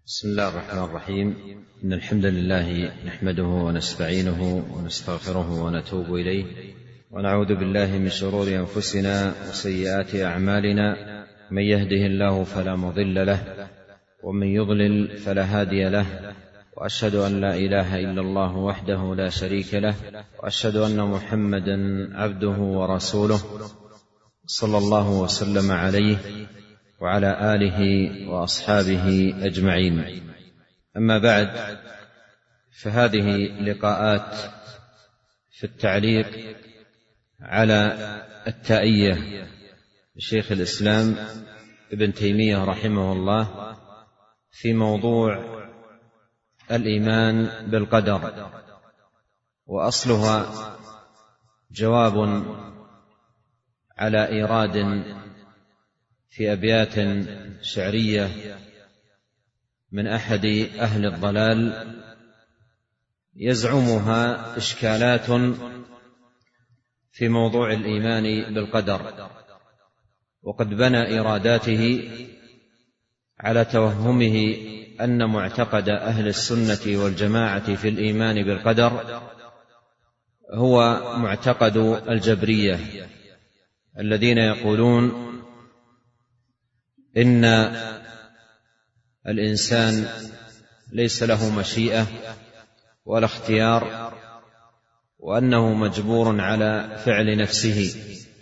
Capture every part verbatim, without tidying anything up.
بسم الله الرحمن الرحيم. إن الحمد لله نحمده ونستعينه ونستغفره ونتوب إليه، ونعوذ بالله من شرور أنفسنا وسيئات أعمالنا. من يهده الله فلا مضل له، ومن يضلل فلا هادي له، وأشهد أن لا إله إلا الله وحده لا شريك له، وأشهد أن محمدا عبده ورسوله صلى الله وسلم عليه وعلى آله وأصحابه أجمعين. أما بعد، فهذه لقاءات في التعليق على التائية لشيخ الإسلام ابن تيمية رحمه الله في موضوع الإيمان بالقدر، وأصلها جواب على إيراد في أبيات شعرية من أحد أهل الضلال يزعمها إشكالات في موضوع الإيمان بالقدر، وقد بنى إيراداته على توهمه أن معتقد أهل السنة والجماعة في الإيمان بالقدر هو معتقد الجبرية الذين يقولون إن الإنسان ليس له مشيئة ولا اختيار، وأنه مجبور على فعل نفسه.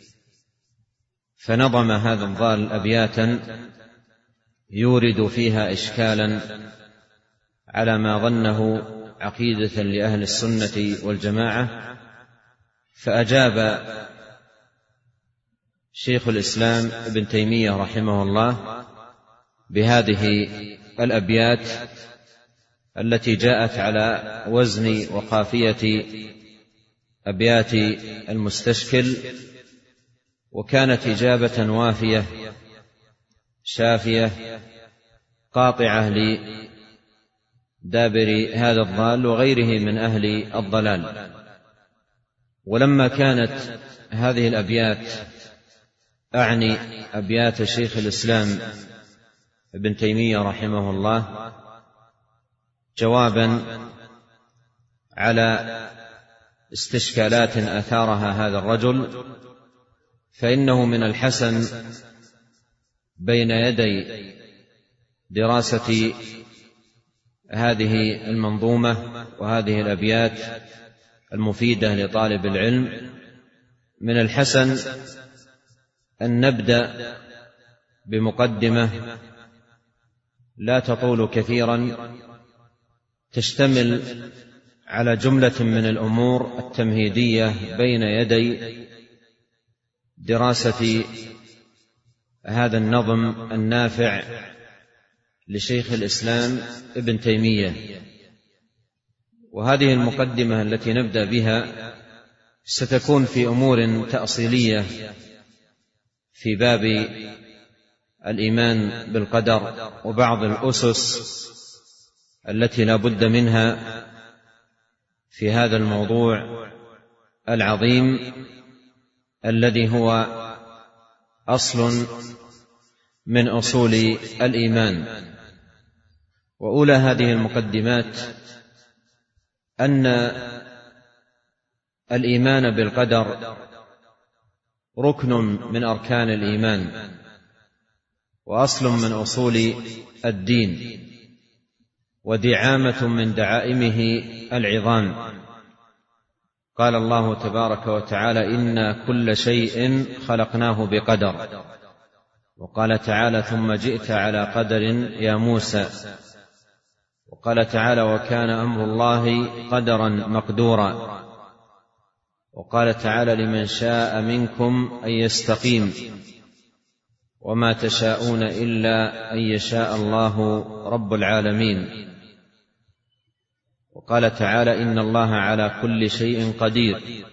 فنظم هذا الضال أبياتا يورد فيها إشكالا على ما ظنه عقيدة لأهل السنة والجماعة، فأجاب شيخ الإسلام ابن تيمية رحمه الله بهذه الأبيات التي جاءت على وزن وقافية أبيات المستشكل، وكانت إجابة وافية شافية قاطعة لدابر هذا الضال وغيره من أهل الضلال. ولما كانت هذه الأبيات، أعني أبيات شيخ الإسلام ابن تيمية رحمه الله، جوابا على استشكالات أثارها هذا الرجل، فإنه من الحسن بين يدي دراسة هذه المنظومة وهذه الأبيات المفيدة لطالب العلم، من الحسن أن نبدأ بمقدمة لا تطول كثيرا، تشتمل على جملة من الأمور التمهيدية بين يدي دراسة هذا النظم النافع لشيخ الإسلام ابن تيمية. وهذه المقدمة التي نبدأ بها ستكون في أمور تأصيلية في باب الإيمان بالقدر، وبعض الأسس التي لا بد منها في هذا الموضوع العظيم الذي هو أصل من أصول الإيمان. وأولى هذه المقدمات أن الإيمان بالقدر ركن من أركان الإيمان، وأصل من أصول الدين، ودعامة من دعائمه العظام. قال الله تبارك وتعالى: إنا كل شيء خلقناه بقدر. وقال تعالى: ثم جئت على قدر يا موسى. وقال تعالى: وكان أمر الله قدرا مقدورا. وقال تعالى: لمن شاء منكم أن يستقيم، وما تشاءون إلا أن يشاء الله رب العالمين. وقال تعالى: إن الله على كل شيء قدير.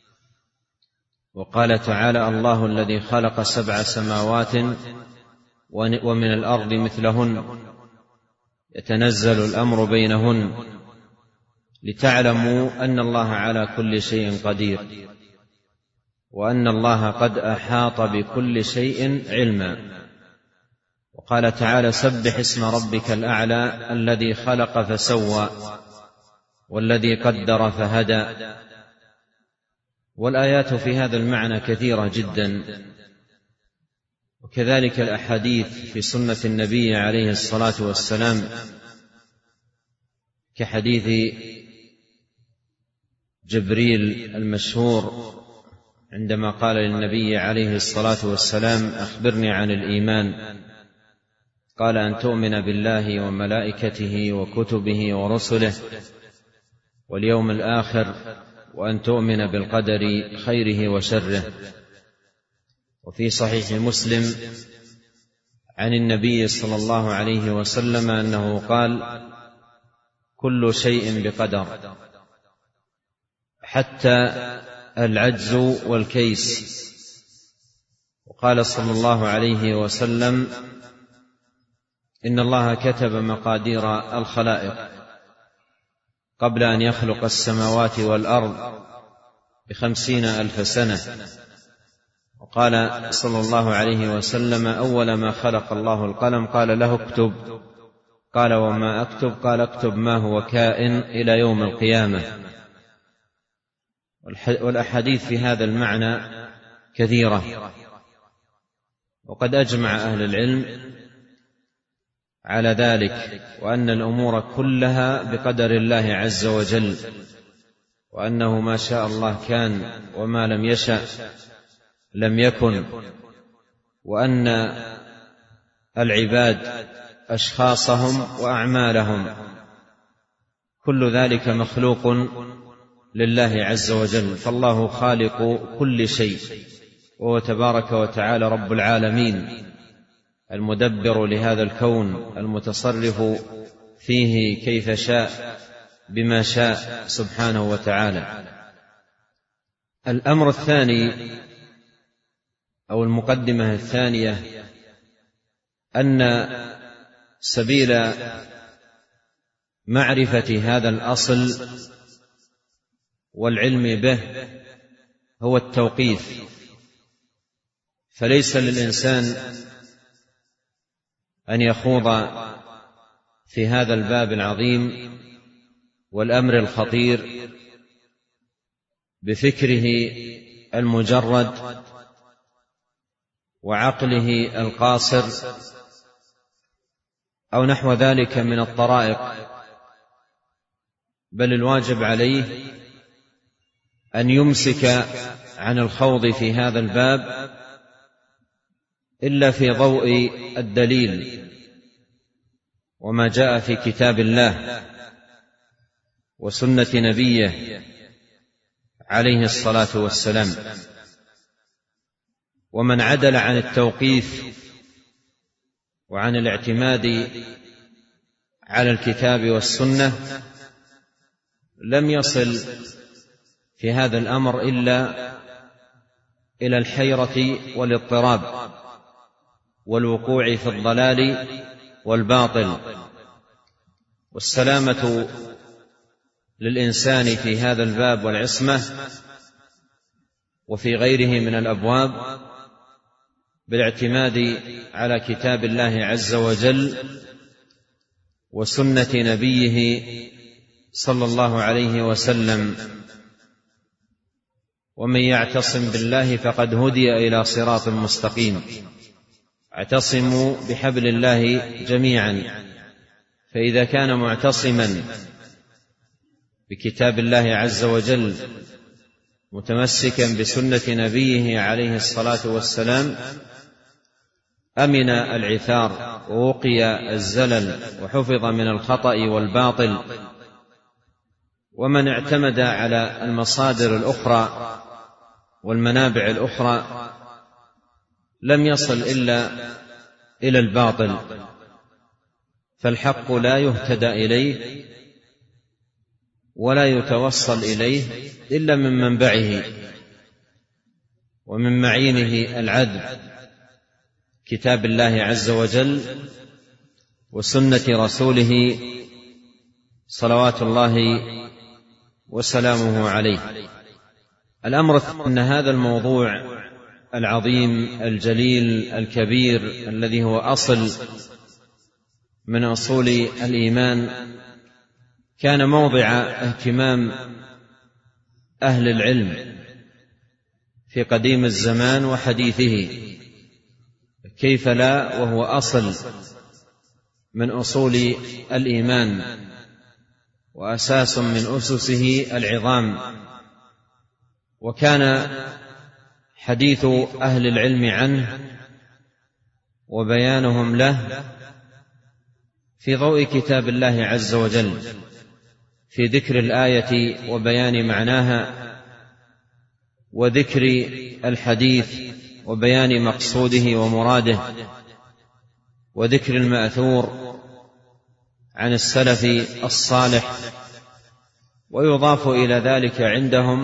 وقال تعالى: الله الذي خلق سبع سماوات ومن الأرض مثلهن يتنزل الأمر بينهن لتعلموا أن الله على كل شيء قدير، وأن الله قد أحاط بكل شيء علما. وقال تعالى: سبح اسم ربك الأعلى الذي خلق فسوى والذي قدر فهدى. والآيات في هذا المعنى كثيرة جدا، وكذلك الأحاديث في سنة النبي عليه الصلاة والسلام، كحديث جبريل المشهور عندما قال للنبي عليه الصلاة والسلام: أخبرني عن الإيمان، قال: أن تؤمن بالله وملائكته وكتبه ورسله واليوم الآخر، وأن تؤمن بالقدر خيره وشره. وفي صحيح مسلم عن النبي صلى الله عليه وسلم أنه قال: كل شيء بقدر حتى العجز والكيس. وقال صلى الله عليه وسلم: إن الله كتب مقادير الخلائق قبل أن يخلق السماوات والأرض بخمسين ألف سنة. وقال صلى الله عليه وسلم: أول ما خلق الله القلم، قال له: اكتب. قال: وما أكتب؟ قال: اكتب ما هو كائن إلى يوم القيامة. والأحاديث في هذا المعنى كثيرة، وقد أجمع أهل العلم على ذلك، وأن الأمور كلها بقدر الله عز وجل، وأنه ما شاء الله كان وما لم يشأ لم يكن، وأن العباد أشخاصهم وأعمالهم كل ذلك مخلوق لله عز وجل. فالله خالق كل شيء، وهو تبارك وتعالى رب العالمين، المدبر لهذا الكون، المتصرف فيه كيف شاء بما شاء سبحانه وتعالى. الأمر الثاني أو المقدمة الثانية أن سبيل معرفة هذا الأصل والعلم به هو التوقيف. فليس للإنسان أن يخوض في هذا الباب العظيم والأمر الخطير بفكره المجرد وعقله القاصر أو نحو ذلك من الطرائق، بل الواجب عليه أن يمسك عن الخوض في هذا الباب إلا في ضوء الدليل وما جاء في كتاب الله وسنة نبيه عليه الصلاة والسلام. ومن عدل عن التوقيف وعن الاعتماد على الكتاب والسنة لم يصل في هذا الأمر إلا إلى الحيرة والاضطراب والوقوع في الضلال والباطل. والسلامة للإنسان في هذا الباب والعصمة وفي غيره من الأبواب بالاعتماد على كتاب الله عز وجل وسنة نبيه صلى الله عليه وسلم. ومن يعتصم بالله فقد هدي إلى صراط مستقيم. اعتصموا بحبل الله جميعا. فإذا كان معتصما بكتاب الله عز وجل متمسكا بسنة نبيه عليه الصلاة والسلام أمن العثار ووقي الزلل وحفظ من الخطأ والباطل. ومن اعتمد على المصادر الأخرى والمنابع الأخرى لم يصل إلا إلى الباطل. فالحق لا يهتدى إليه ولا يتوصل إليه إلا من منبعه ومن معينه العدل، كتاب الله عز وجل وسنة رسوله صلوات الله وسلامه عليه. الأمر أن هذا الموضوع العظيم الجليل الكبير الذي هو أصل من أصول الإيمان كان موضع اهتمام أهل العلم في قديم الزمان وحديثه، كيف لا وهو أصل من أصول الإيمان وأساس من أسسه العظام. وكان حديث أهل العلم عنه وبيانهم له في ضوء كتاب الله عز وجل، في ذكر الآية وبيان معناها، وذكر الحديث وبيان مقصوده ومراده، وذكر المأثور عن السلف الصالح. ويضاف إلى ذلك عندهم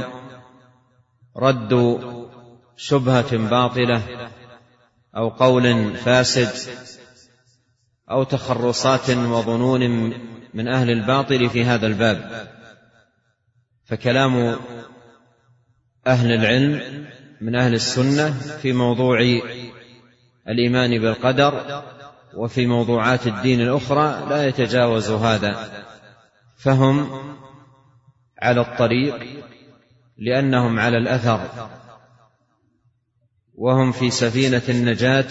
رد شبهة باطلة أو قول فاسد أو تخرصات وظنون من أهل الباطل في هذا الباب. فكلام أهل العلم من أهل السنة في موضوع الإيمان بالقدر وفي موضوعات الدين الأخرى لا يتجاوز هذا، فهم على الطريق لأنهم على الأثر، وهم في سفينة النجاة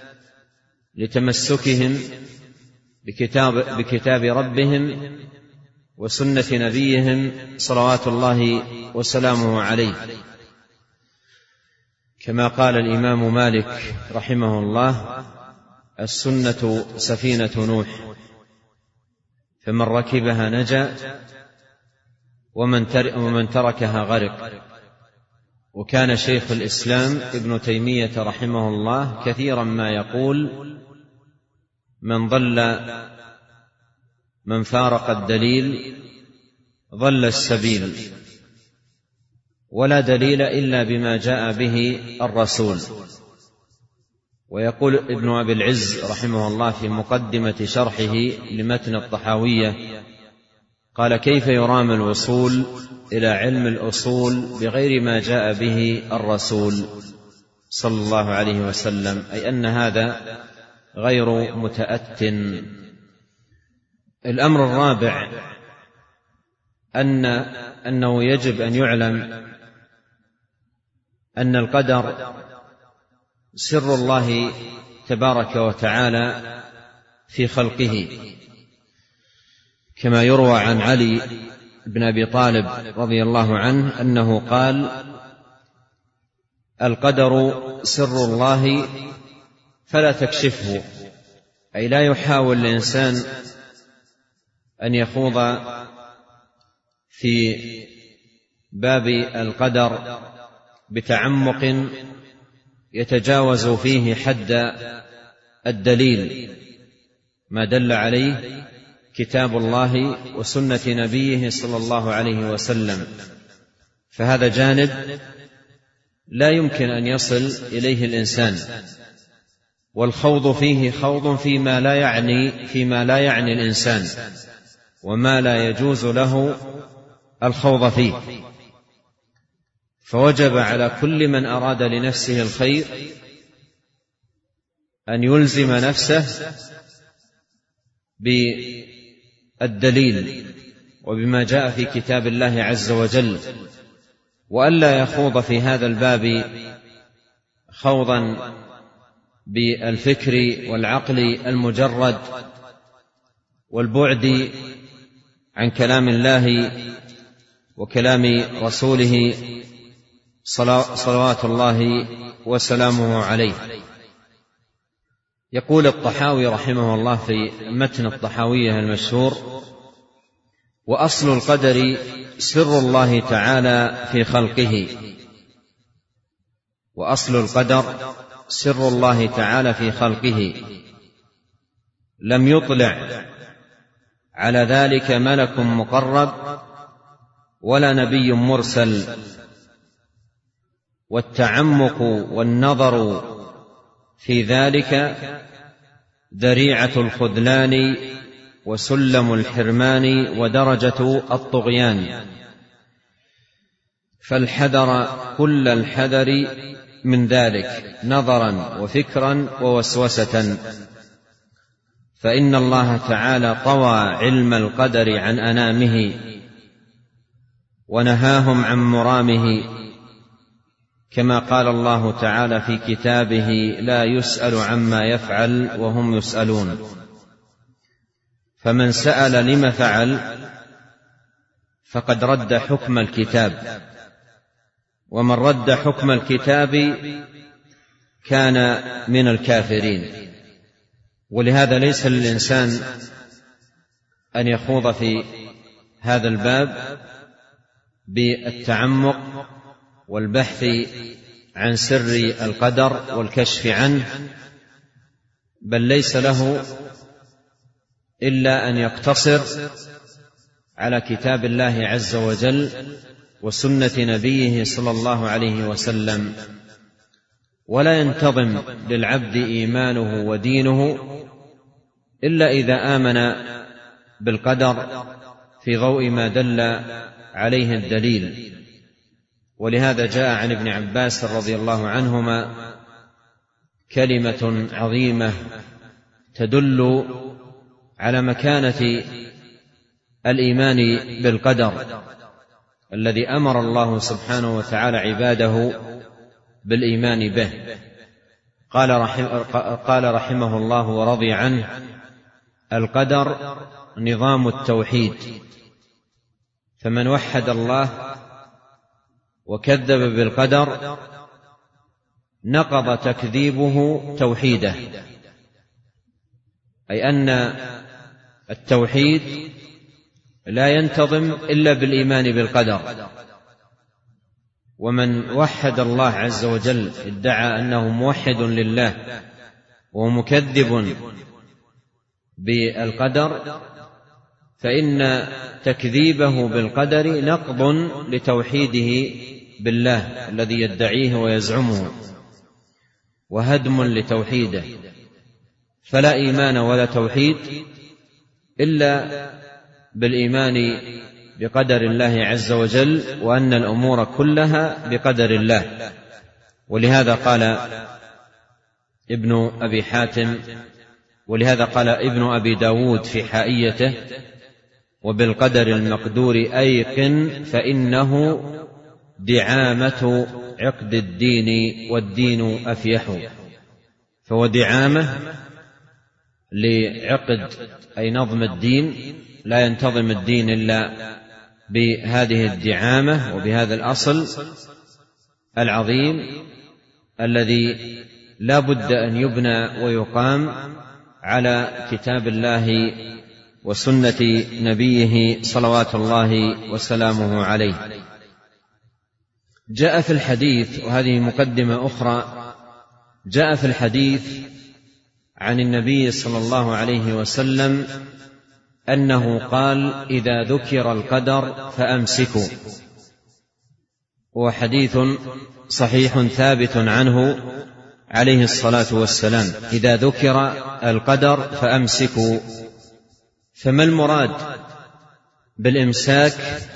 لتمسكهم بكتاب, بكتاب ربهم وسنة نبيهم صلوات الله وسلامه عليه. كما قال الإمام مالك رحمه الله: السنة سفينة نوح، فمن ركبها نجا ومن تركها غرق. وكان شيخ الإسلام ابن تيمية رحمه الله كثيرا ما يقول: من ضل من فارق الدليل ضل السبيل، ولا دليل إلا بما جاء به الرسول. ويقول ابن أبي العز رحمه الله في مقدمة شرحه لمتن الطحاوية قال: كيف يرام الوصول إلى علم الأصول بغير ما جاء به الرسول صلى الله عليه وسلم، أي أن هذا غير متأت. الأمر الرابع أن أنه يجب أن يعلم أن القدر سر الله تبارك وتعالى في خلقه، كما يروى عن علي بن أبي طالب رضي الله عنه أنه قال: القدر سر الله فلا تكشفه، أي لا يحاول الإنسان أن يخوض في باب القدر بتعمق يتجاوز فيه حد الدليل، ما دل عليه كتاب الله وسنة نبيه صلى الله عليه وسلم. فهذا جانب لا يمكن أن يصل إليه الإنسان، والخوض فيه خوض فيما لا يعني فيما لا يعني الإنسان وما لا يجوز له الخوض فيه. فوجب على كل من أراد لنفسه الخير أن يلزم نفسه بالدليل وبما جاء في كتاب الله عز وجل، وألا يخوض في هذا الباب خوضا بالفكر والعقل المجرد والبعد عن كلام الله وكلام رسوله صلوات الله وسلامه عليه. يقول الطحاوي رحمه الله في متن الطحاوية المشهور: وأصل القدر سر الله تعالى في خلقه. وأصل القدر سر الله تعالى في خلقه، لم يطلع على ذلك ملك مقرب ولا نبي مرسل. والتعمق والنظر في ذلك ذريعة الخذلان وسلم الحرمان ودرجة الطغيان، فالحذر كل الحذر من ذلك نظرا وفكرا ووسوسة، فإن الله تعالى طوى علم القدر عن أنامه ونهاهم عن مرامه، كما قال الله تعالى في كتابه: لا يسأل عما يفعل وهم يسألون. فمن سأل لم فعل فقد رد حكم الكتاب، ومن رد حكم الكتاب كان من الكافرين. ولهذا ليس للإنسان أن يخوض في هذا الباب بالتعمق والبحث عن سر القدر والكشف عنه، بل ليس له إلا أن يقتصر على كتاب الله عز وجل وسنة نبيه صلى الله عليه وسلم، ولا ينتظم للعبد إيمانه ودينه إلا إذا آمن بالقدر في ضوء ما دل عليه الدليل. ولهذا جاء عن ابن عباس رضي الله عنهما كلمة عظيمة تدل على مكانة الإيمان بالقدر الذي أمر الله سبحانه وتعالى عباده بالإيمان به. قال, رحم قال رحمه الله ورضي عنه: القدر نظام التوحيد، فمن وحد الله وكذب بالقدر نقض تكذيبه توحيده، أي أن التوحيد لا ينتظم إلا بالإيمان بالقدر. ومن وحد الله عز وجل ادعى أنه موحد لله ومكذب بالقدر، فإن تكذيبه بالقدر نقض لتوحيده بالله الذي يدعيه ويزعمه، وهدم لتوحيده. فلا إيمان ولا توحيد إلا بالإيمان بقدر الله عز وجل، وأن الأمور كلها بقدر الله. ولهذا قال ابن أبي حاتم ولهذا قال ابن أبي داود في حائيته: وبالقدر المقدور أيقن فإنه دعامة عقد الدين والدين أفيح. فهو دعامة لعقد أي نظم الدين، لا ينتظم الدين إلا بهذه الدعامة وبهذا الأصل العظيم الذي لا بد أن يبنى ويقام على كتاب الله وسنة نبيه صلوات الله وسلامه عليه. جاء في الحديث، وهذه مقدمة أخرى، جاء في الحديث عن النبي صلى الله عليه وسلم أنه قال: إذا ذكر القدر فأمسكوا. هو حديث صحيح ثابت عنه عليه الصلاة والسلام: إذا ذكر القدر فأمسكوا. فما المراد بالإمساك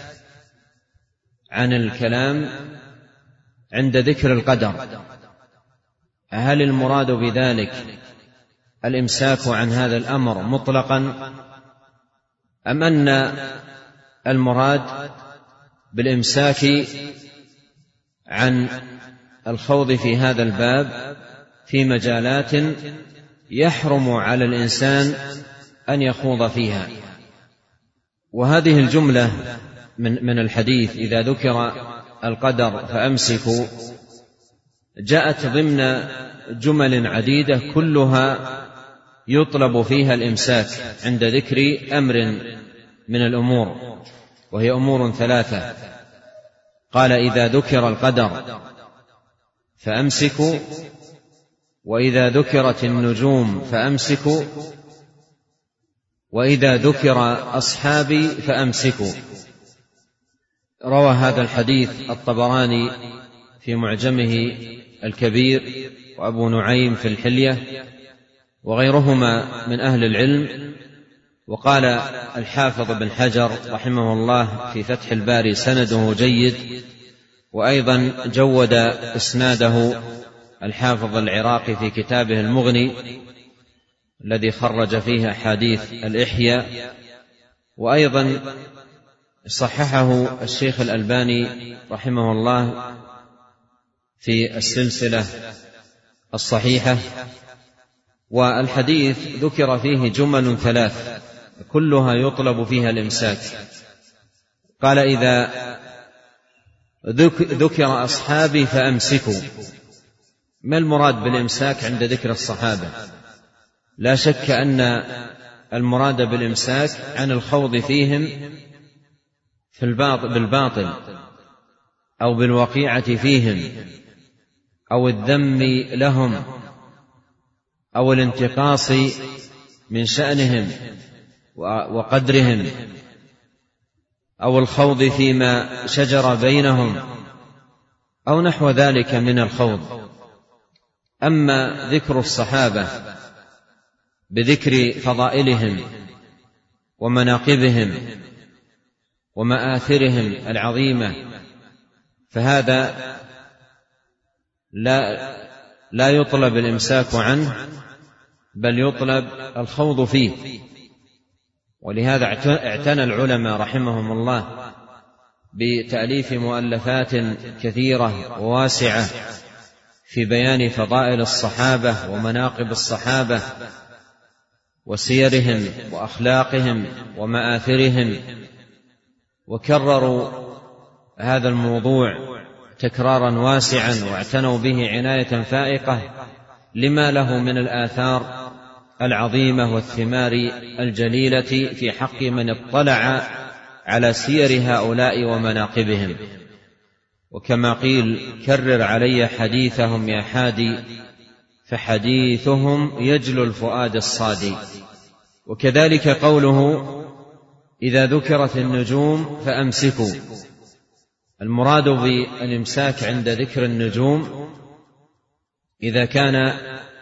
عن الكلام عند ذكر القدر؟ هل المراد بذلك الإمساك عن هذا الأمر مطلقا، أم أن المراد بالإمساك عن الخوض في هذا الباب في مجالات يحرم على الإنسان أن يخوض فيها؟ وهذه الجملة من من الحديث: إذا ذكر القدر فأمسكوا، جاءت ضمن جمل عديدة كلها يطلب فيها الإمساك عند ذكر أمر من الأمور، وهي أمور ثلاثة. قال: إذا ذكر القدر فأمسكوا، وإذا ذكرت النجوم فأمسكوا، وإذا ذكر أصحابي فأمسكوا. روى هذا الحديث الطبراني في معجمه الكبير، وأبو نعيم في الحلية، وغيرهما من أهل العلم. وقال الحافظ بن حجر رحمه الله في فتح الباري: سنده جيد، وأيضا جود إسناده الحافظ العراقي في كتابه المغني الذي خرج فيه أحاديث الإحياء، وأيضا صححه الشيخ الألباني رحمه الله في السلسلة الصحيحة. والحديث ذكر فيه جمل ثلاث كلها يطلب فيها الإمساك. قال: إذا ذكر أصحابي فأمسكوا. ما المراد بالإمساك عند ذكر الصحابة؟ لا شك أن المراد بالإمساك عن الخوض فيهم في بالباطل أو بالوقيعة فيهم أو الذم لهم أو الانتقاص من شأنهم وقدرهم أو الخوض فيما شجر بينهم أو نحو ذلك من الخوض. أما ذكر الصحابة بذكر فضائلهم ومناقبهم ومآثرهم العظيمة فهذا لا لا يطلب الإمساك عنه، بل يطلب الخوض فيه. ولهذا اعتنى العلماء رحمهم الله بتأليف مؤلفات كثيرة وواسعة في بيان فضائل الصحابة ومناقب الصحابة وسيرهم وأخلاقهم ومآثرهم، وكرروا هذا الموضوع تكرارا واسعا واعتنوا به عناية فائقة لما له من الآثار العظيمة والثمار الجليلة في حق من اطلع على سير هؤلاء ومناقبهم. وكما قيل: كرر علي حديثهم يا حادي، فحديثهم يجلو الفؤاد الصادي. وكذلك قوله: إذا ذكرت النجوم فأمسكوا. المراد بالإمساك عند ذكر النجوم إذا كان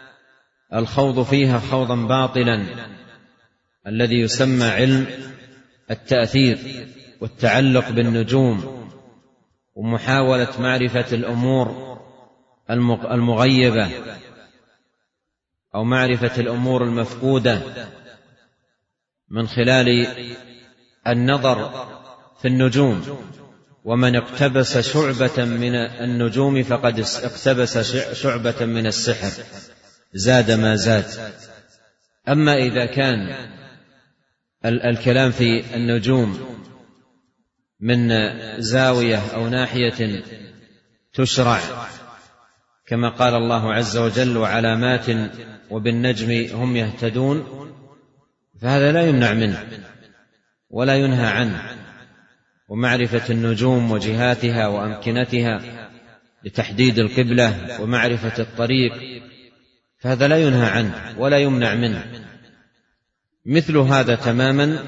الخوض فيها خوضا باطلا الذي يسمى علم التأثير والتعلق بالنجوم ومحاولة معرفة الأمور المغيبة أو معرفة الأمور المفقودة من خلال النظر في النجوم. ومن اقتبس شعبة من النجوم فقد اقتبس شعبة من السحر، زاد ما زاد. أما إذا كان الكلام في النجوم من زاوية أو ناحية تشرع، كما قال الله عز وجل: وعلامات وبالنجم هم يهتدون، فهذا لا يمنع منه ولا ينهى عنه. ومعرفة النجوم وجهاتها وأمكنتها لتحديد القبلة ومعرفة الطريق، فهذا لا ينهى عنه ولا يمنع منه. مثل هذا تماما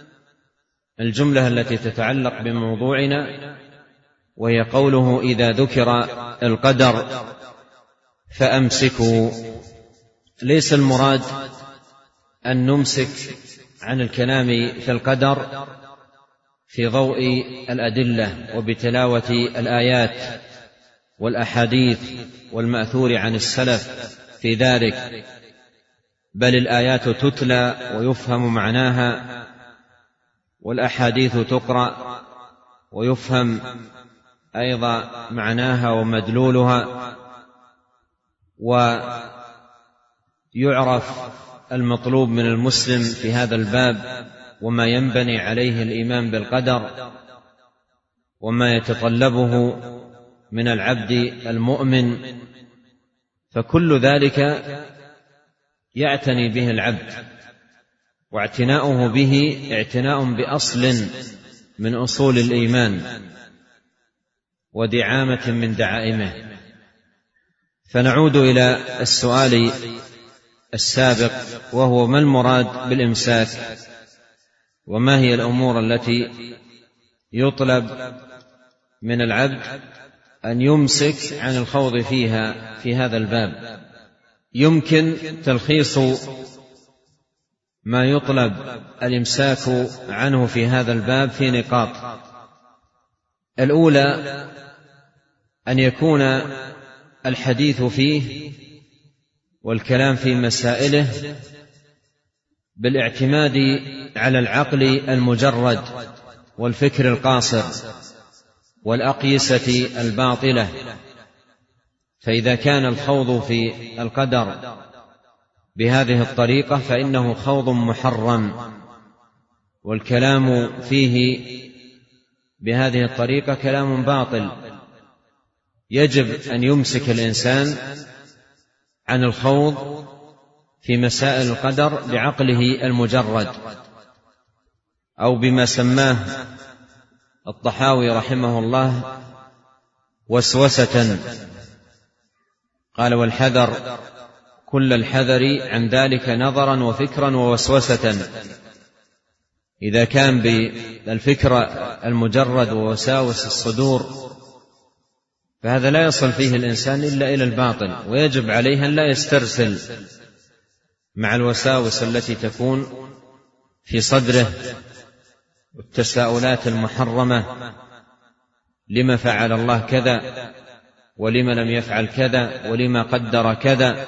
الجملة التي تتعلق بموضوعنا، وهي قوله: إذا ذكر القدر فأمسكوا. ليس المراد أن نمسك عن الكلام في القدر في ضوء الأدلة وبتلاوة الآيات والأحاديث والمأثور عن السلف في ذلك، بل الآيات تتلى ويفهم معناها، والأحاديث تقرأ ويفهم أيضا معناها ومدلولها، ويعرف المطلوب من المسلم في هذا الباب وما ينبني عليه الإيمان بالقدر وما يتطلبه من العبد المؤمن. فكل ذلك يعتني به العبد، واعتناؤه به اعتناء بأصل من أصول الإيمان ودعامة من دعائمه. فنعود إلى السؤال السابق، وهو: ما المراد بالإمساك؟ وما هي الأمور التي يطلب من العبد أن يمسك عن الخوض فيها في هذا الباب؟ يمكن تلخيص ما يطلب الإمساك عنه في هذا الباب في نقاط. الأولى: أن يكون الحديث فيه والكلام في مسائله بالاعتماد على العقل المجرد والفكر القاصر والأقيسة الباطلة. فإذا كان الخوض في القدر بهذه الطريقة فإنه خوض محرم، والكلام فيه بهذه الطريقة كلام باطل. يجب أن يمسك الإنسان عن الخوض في مسائل القدر بعقله المجرد، أو بما سماه الطحاوي رحمه الله وسوسة. قال: والحذر كل الحذر عن ذلك نظرا وفكرا ووسوسة. إذا كان بالفكر المجرد ووساوس الصدور فهذا لا يصل فيه الإنسان إلا إلى الباطل، ويجب عليه أن لا يسترسل مع الوساوس التي تكون في صدره والتساؤلات المحرمة: لما فعل الله كذا، ولما لم يفعل كذا، ولما قدر كذا.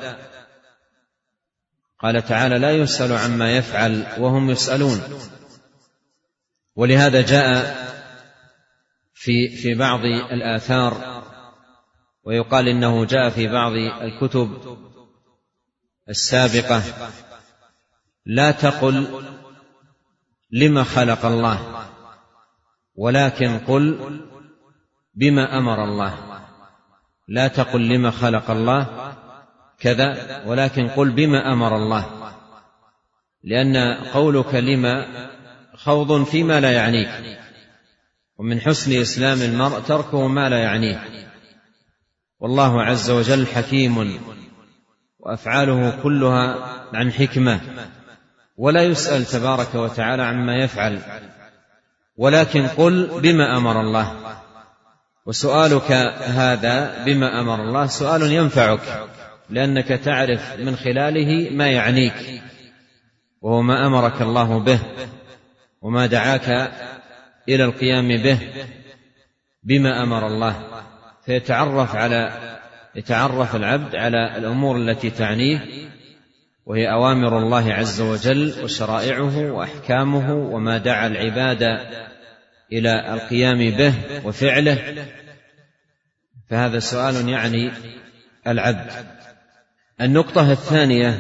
قال تعالى: لا يسأل عما يفعل وهم يسألون. ولهذا جاء في في بعض الآثار، ويقال إنه جاء في بعض الكتب السابقة: لا تقل لما خلق الله، ولكن قل بما أمر الله. لا تقل لما خلق الله كذا، ولكن قل بما أمر الله، لأن قولك لما خوض فيما لا يعنيك، ومن حسن إسلام المرء تركه ما لا يعنيه. والله عز وجل حكيم، وأفعاله كلها عن حكمة، ولا يسأل تبارك وتعالى عما يفعل، ولكن قل بما أمر الله. وسؤالك هذا بما أمر الله سؤال ينفعك، لأنك تعرف من خلاله ما يعنيك، وهو ما أمرك الله به وما دعاك إلى القيام به بما أمر الله. فيتعرف على يتعرف العبد على الأمور التي تعنيه، وهي أوامر الله عز وجل وشرائعه وأحكامه وما دعا العباد إلى القيام به وفعله. فهذا سؤال يعني العبد. النقطة الثانية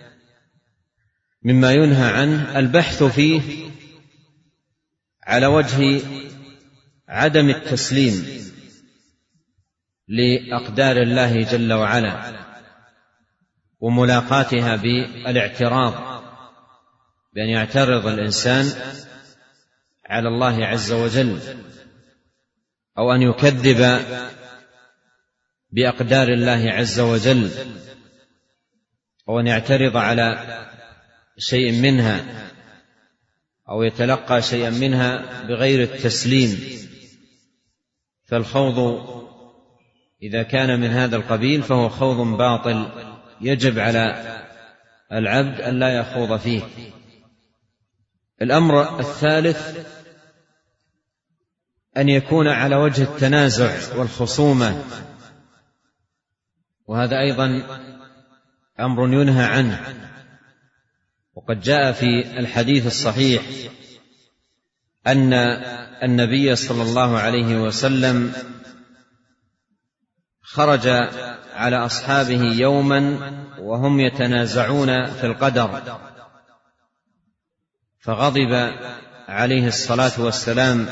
مما ينهى عنه البحث فيه على وجه عدم التسليم لأقدار الله جل وعلا، وملاقاتها بالاعتراض، بأن يعترض الإنسان على الله عز وجل، أو أن يكذب بأقدار الله عز وجل، أو أن يعترض على شيء منها، أو يتلقى شيئا منها بغير التسليم. فالخوض إذا كان من هذا القبيل فهو خوض باطل، يجب على العبد أن لا يخوض فيه. الأمر الثالث أن يكون على وجه التنازع والخصومة، وهذا أيضا أمر ينهى عنه. وقد جاء في الحديث الصحيح أن النبي صلى الله عليه وسلم خرج على أصحابه يوما وهم يتنازعون في القدر، فغضب عليه الصلاة والسلام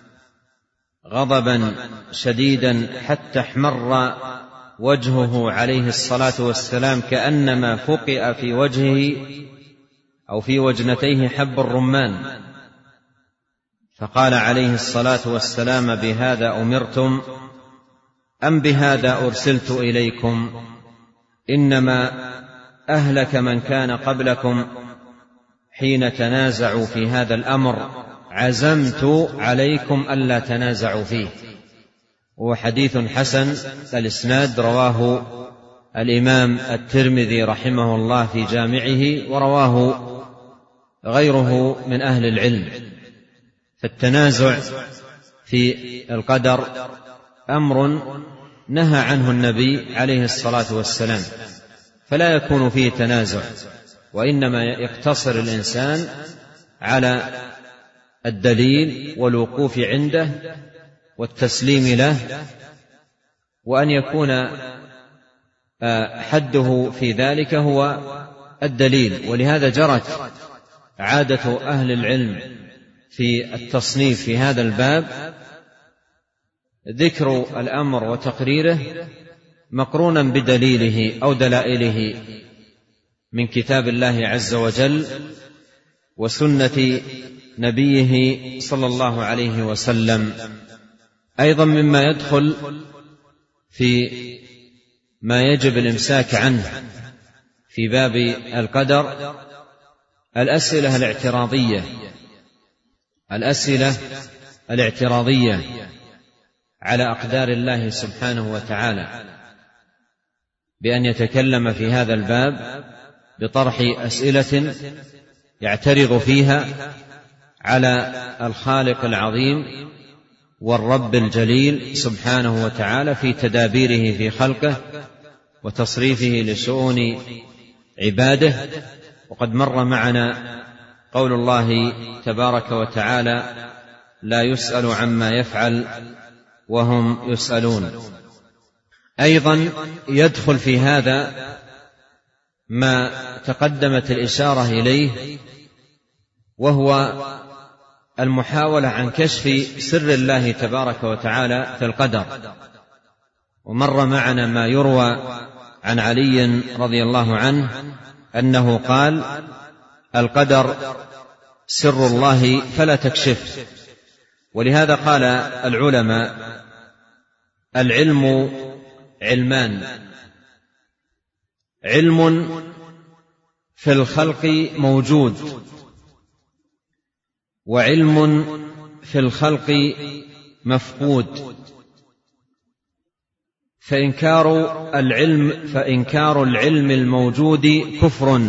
غضبا شديدا حتى احمر وجهه عليه الصلاة والسلام كأنما فقئ في وجهه أو في وجنتيه حب الرمان. فقال عليه الصلاة والسلام: بهذا أمرتم أم بهذا أرسلت إليكم؟ إنما أهلك من كان قبلكم حين تنازعوا في هذا الأمر، عزمت عليكم ألا تنازعوا فيه. وهو حديث حسن الإسناد، رواه الإمام الترمذي رحمه الله في جامعه، ورواه غيره من أهل العلم. فالتنازع في القدر أمر نهى عنه النبي عليه الصلاة والسلام، فلا يكون فيه تنازع، وإنما يقتصر الإنسان على الدليل والوقوف عنده والتسليم له، وأن يكون حده في ذلك هو الدليل. ولهذا جرت عادة أهل العلم في التصنيف في هذا الباب ذكر الأمر وتقريره مقرونا بدليله أو دلائله من كتاب الله عز وجل وسنة نبيه صلى الله عليه وسلم. أيضا مما يدخل في ما يجب الإمساك عنه في باب القدر الأسئلة الاعتراضية الأسئلة الاعتراضية على أقدار الله سبحانه وتعالى، بأن يتكلم في هذا الباب بطرح أسئلة يعترض فيها على الخالق العظيم والرب الجليل سبحانه وتعالى في تدابيره في خلقه وتصريفه لشؤون عباده. وقد مر معنا قول الله تبارك وتعالى: لا يسأل عما يفعل وهم يسألون. أيضا يدخل في هذا ما تقدمت الإشارة إليه، وهو المحاولة عن كشف سر الله تبارك وتعالى في القدر. ومر معنا ما يروى عن علي رضي الله عنه أنه قال: القدر سر الله فلا تكشف. ولهذا قال العلماء: العلم علمان، علم في الخلق موجود، وعلم في الخلق مفقود. فإنكار العلم فإنكار العلم الموجود كفر،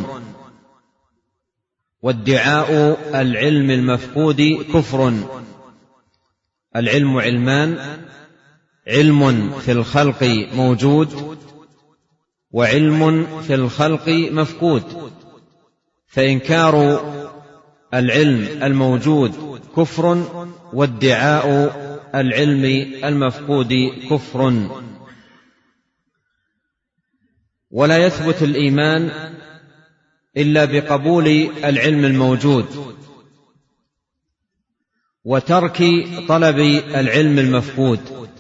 وادعاء العلم المفقود كفر. العلم علمان: علم في الخلق موجود، وعلم في الخلق مفقود. فإنكار العلم الموجود كفر، وادعاء العلم المفقود كفر. ولا يثبت الإيمان إلا بقبول العلم الموجود وترك طلب العلم المفقود.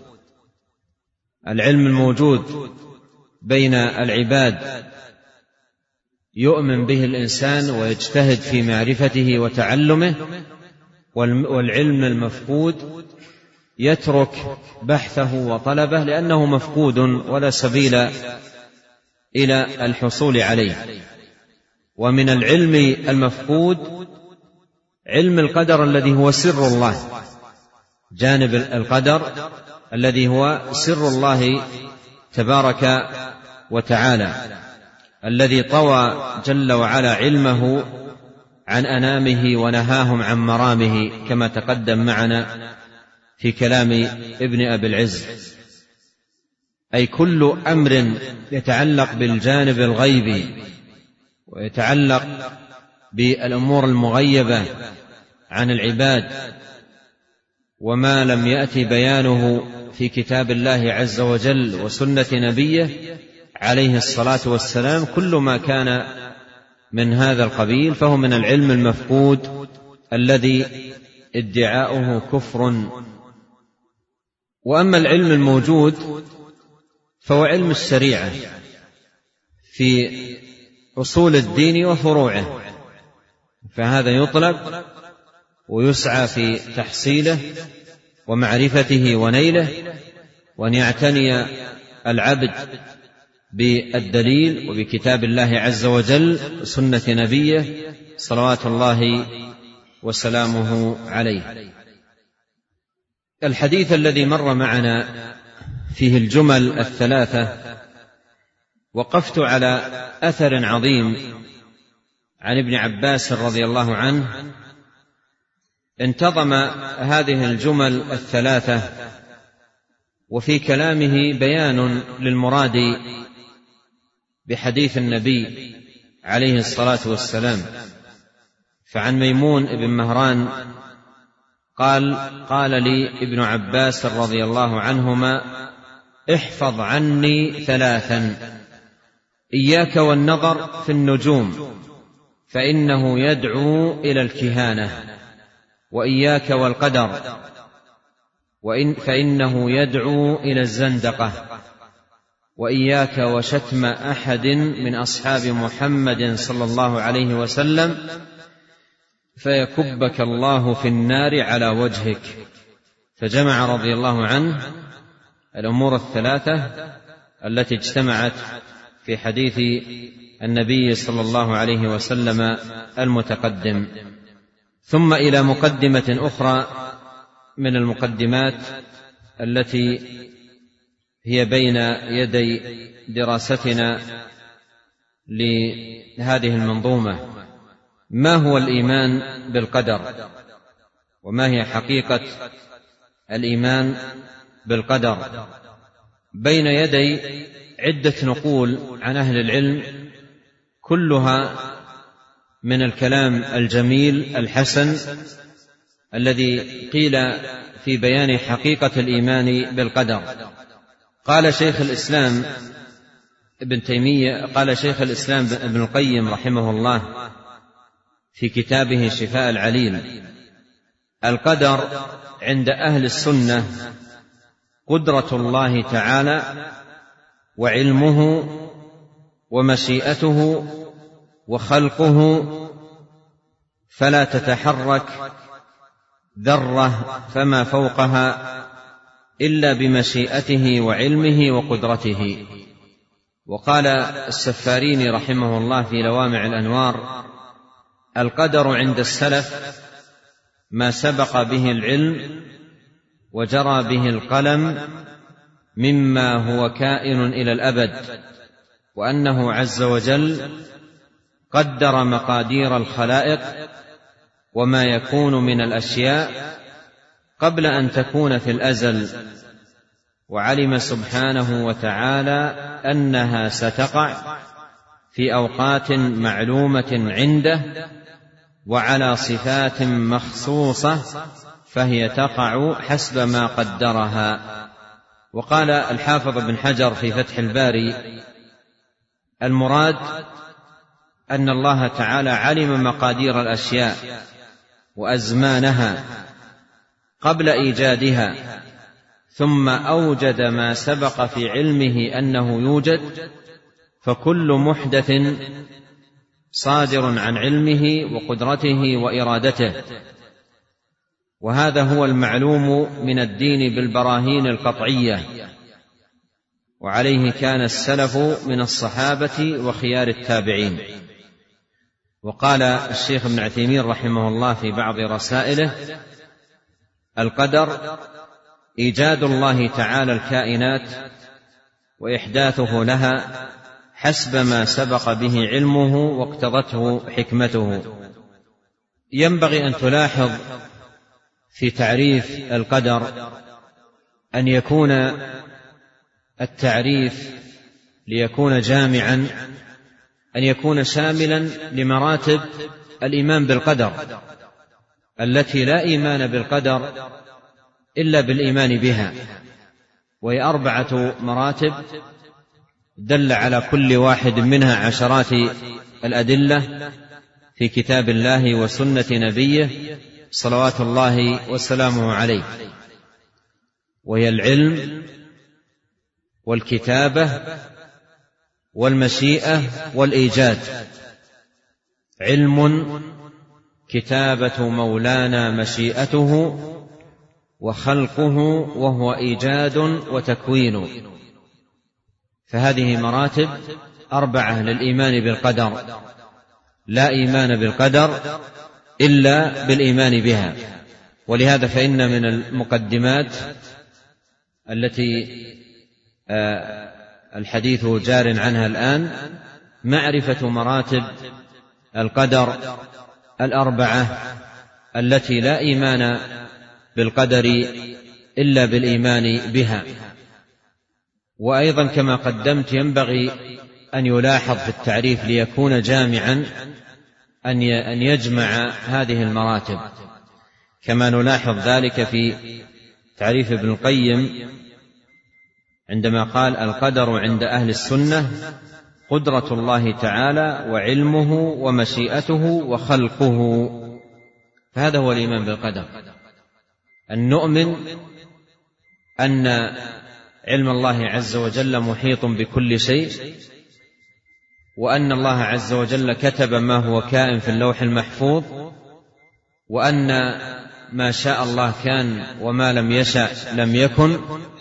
العلم الموجود بين العباد يؤمن به الإنسان ويجتهد في معرفته وتعلمه، والعلم المفقود يترك بحثه وطلبه لأنه مفقود ولا سبيل إلى الحصول عليه. ومن العلم المفقود علم القدر الذي هو سر الله، جانب القدر الذي هو سر الله تبارك وتعالى، الذي طوى جل وعلا علمه عن أنامه ونهاهم عن مرامه، كما تقدم معنا في كلام ابن أبي العز. أي كل أمر يتعلق بالجانب الغيبي ويتعلق بالأمور المغيبة عن العباد، وما لم يأتي بيانه في كتاب الله عز وجل وسنة نبيه عليه الصلاة والسلام، كل ما كان من هذا القبيل فهو من العلم المفقود الذي ادعاؤه كفر. وأما العلم الموجود فهو علم الشريعة في أصول الدين وفروعه، فهذا يطلب ويسعى في تحصيله ومعرفته ونيله، وأن يعتني العبد بالدليل وبكتاب الله عز وجل وسنة نبيه صلوات الله وسلامه عليه. الحديث الذي مر معنا فيه الجمل الثلاثة وقفت على أثر عظيم عن ابن عباس رضي الله عنه انتظم هذه الجمل الثلاثة وفي كلامه بيان للمراد بحديث النبي عليه الصلاة والسلام. فعن ميمون بن مهران قال قال لي ابن عباس رضي الله عنهما: احفظ عني ثلاثا: إياك والنظر في النجوم فإنه يدعو إلى الكهانة، وإياك والقدر وإن فإنه يدعو إلى الزندقة، وإياك وشتم أحد من أصحاب محمد صلى الله عليه وسلم فيكبك الله في النار على وجهك. فجمع رضي الله عنه الأمور الثلاثة التي اجتمعت في حديث النبي صلى الله عليه وسلم المتقدم. ثم إلى مقدمة أخرى من المقدمات التي هي بين يدي دراستنا لهذه المنظومة: ما هو الإيمان بالقدر؟ وما هي حقيقة الإيمان بالقدر؟ بين يدي عدة نقول عن أهل العلم، كلها من الكلام الجميل الحسن الذي قيل في بيان حقيقة الإيمان بالقدر. قال شيخ الإسلام ابن تيمية قال شيخ الإسلام ابن القيم رحمه الله في كتابه شفاء العليل: القدر عند أهل السنة قدرة الله تعالى وعلمه ومشيئته وخلقه، فلا تتحرك ذرة فما فوقها إلا بمشيئته وعلمه وقدرته. وقال السفاريني رحمه الله في لوامع الأنوار: القدر عند السلف ما سبق به العلم وجرى به القلم مما هو كائن إلى الأبد، وأنه عز وجل قدر مقادير الخلائق وما يكون من الأشياء قبل أن تكون في الأزل، وعلم سبحانه وتعالى أنها ستقع في أوقات معلومة عنده وعلى صفات مخصوصة، فهي تقع حسب ما قدرها. وقال الحافظ بن حجر في فتح الباري: المراد أن الله تعالى علم مقادير الأشياء وأزمانها قبل إيجادها، ثم أوجد ما سبق في علمه أنه يوجد، فكل محدث صادر عن علمه وقدرته وإرادته. وهذا هو المعلوم من الدين بالبراهين القطعية، وعليه كان السلف من الصحابة وخيار التابعين. وقال الشيخ ابن عثيمين رحمه الله في بعض رسائله: القدر إيجاد الله تعالى الكائنات وإحداثه لها حسب ما سبق به علمه واقتضته حكمته. ينبغي أن تلاحظ في تعريف القدر أن يكون التعريف ليكون جامعا أن يكون شاملا لمراتب الإيمان بالقدر التي لا إيمان بالقدر إلا بالإيمان بها، وهي أربعة مراتب دل على كل واحد منها عشرات الأدلة في كتاب الله وسنة نبيه صلوات الله وسلامه عليه، وهي العلم والكتابة والمشيئة والإيجاد. علم كتابة مولانا مشيئته، وخلقه وهو إيجاد وتكوين. فهذه مراتب أربعة للإيمان بالقدر، لا إيمان بالقدر إلا بالإيمان بها. ولهذا فإن من المقدمات التي الحديث جار عنها الآن معرفة مراتب القدر الأربعة التي لا إيمان بالقدر إلا بالإيمان بها. وأيضا كما قدمت ينبغي أن يلاحظ في التعريف ليكون جامعا أن يجمع هذه المراتب، كما نلاحظ ذلك في تعريف ابن القيم عندما قال: القدر عند أهل السنة قدرة الله تعالى وعلمه ومشيئته وخلقه. فهذا هو الإيمان بالقدر، أن نؤمن أن علم الله عز وجل محيط بكل شيء، وأن الله عز وجل كتب ما هو كائن في اللوح المحفوظ، وأن ما شاء الله كان وما لم يشأ لم يكن،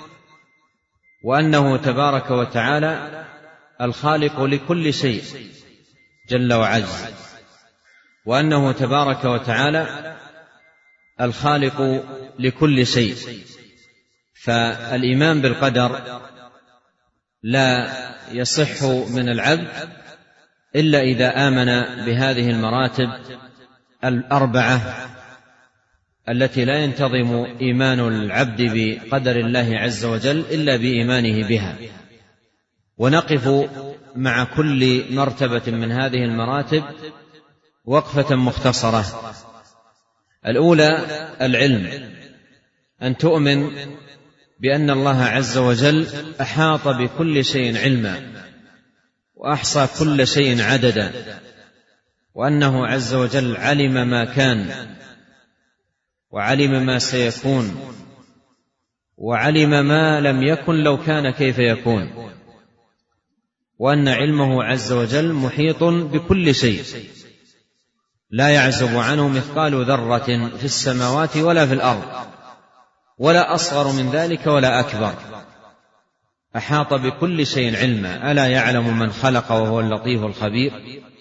وأنه تبارك وتعالى الخالق لكل شيء جل وعز، وأنه تبارك وتعالى الخالق لكل شيء. فالإيمان بالقدر لا يصح من العبد إلا إذا آمن بهذه المراتب الأربعة التي لا ينتظم إيمان العبد بقدر الله عز وجل إلا بإيمانه بها. ونقف مع كل مرتبة من هذه المراتب وقفة مختصرة. الأولى العلم، أن تؤمن بأن الله عز وجل أحاط بكل شيء علما وأحصى كل شيء عددا، وأنه عز وجل علم ما كان وعلم ما سيكون وعلم ما لم يكن لو كان كيف يكون، وأن علمه عز وجل محيط بكل شيء لا يعزب عنه مثقال ذرة في السماوات ولا في الأرض، ولا أصغر من ذلك ولا أكبر. أحاط بكل شيء علما. ألا يعلم من خلق وهو اللطيف الخبير.